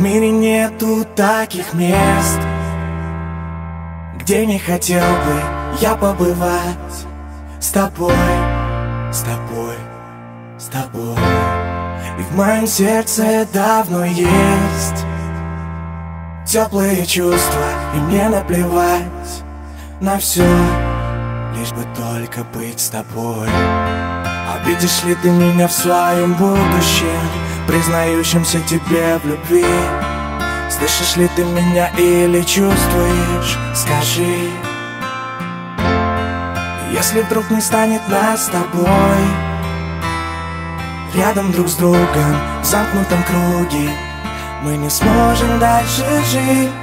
мире нету таких мест, где не хотел бы я побывать с тобой, с тобой, с тобой. И в моем сердце давно есть теплые чувства, и мне наплевать на все, лишь бы только быть с тобой. А видишь ли ты меня в своем будущем, признающимся тебе в любви? Слышишь ли ты меня или чувствуешь? Скажи. Если вдруг не станет нас с тобой рядом друг с другом, в замкнутом круге, мы не сможем дальше жить.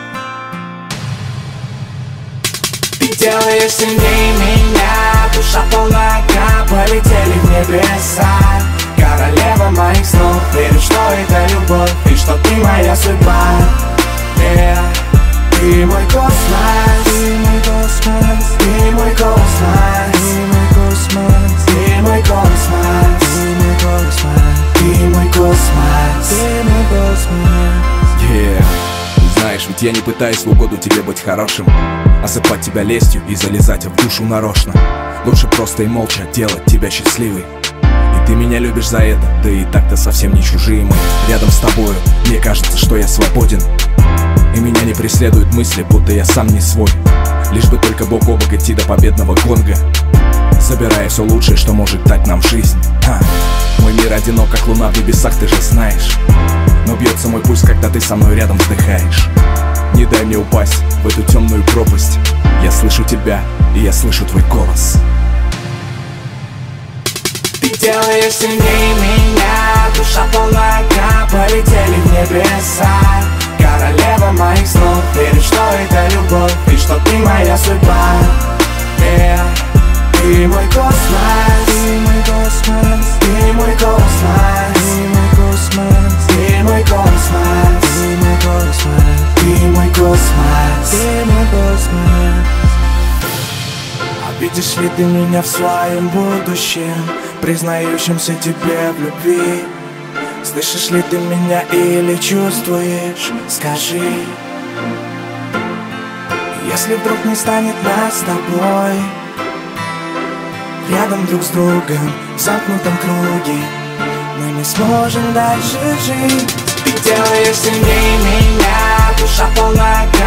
Ты делаешь сильнее меня, душа полна огня, полетели в небеса. Королева моих снов, верю, что это любовь, и что ты моя судьба. Ты мой космос, ты мой космос, ты мой космос, ты мой космос, ты мой космос, ты мой космос, ты мой космос. Знаешь, ведь я не пытаюсь в угоду тебе быть хорошим, осыпать тебя лестью и залезать в душу нарочно. Лучше просто и молча делать тебя счастливой. И ты меня любишь за это, да и так-то совсем не чужие мы. Рядом с тобою мне кажется, что я свободен, и меня не преследуют мысли, будто я сам не свой. Лишь бы только бок о бок идти до победного гонга, собирая все лучшее, что может дать нам жизнь. Мой мир одинок, как луна в небесах, ты же знаешь. Но бьется мой пульс, когда ты со мной рядом вздыхаешь. Не дай мне упасть в эту темную пропасть. Я слышу тебя, и я слышу твой голос. Ты делаешь сильнее меня, душа полна огня, полетели в небеса. Королева моих снов, верю, что это любовь, и что ты моя судьба. Ты мой космос, ты мой космос, ты мой космос, ты мой космос, ты мой космос, ты мой космос, ты мой космос, ты мой космос. А видишь ли ты меня в своем будущем, признающимся тебе в любви? Слышишь ли ты меня или чувствуешь? Скажи. Если вдруг не станет нас с тобой рядом друг с другом, в замкнутом круге, мы не сможем дальше жить. Ты делаешь сильнее меня, душа полна огня,